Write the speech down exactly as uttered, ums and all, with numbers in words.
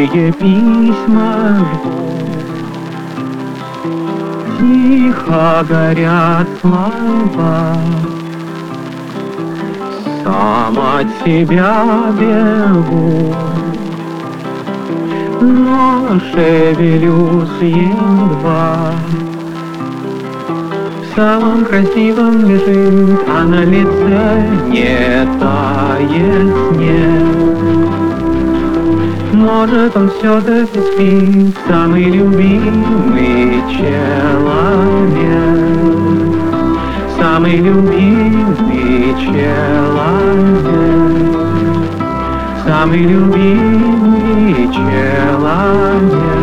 Тихие письма тихо горят слова, сам от себя бегу, но шевелюсь едва. В самом красивом лежит, а на лице не тает снег. Может, он все-таки спит, самый любимый человек, самый любимый человек, самый любимый человек.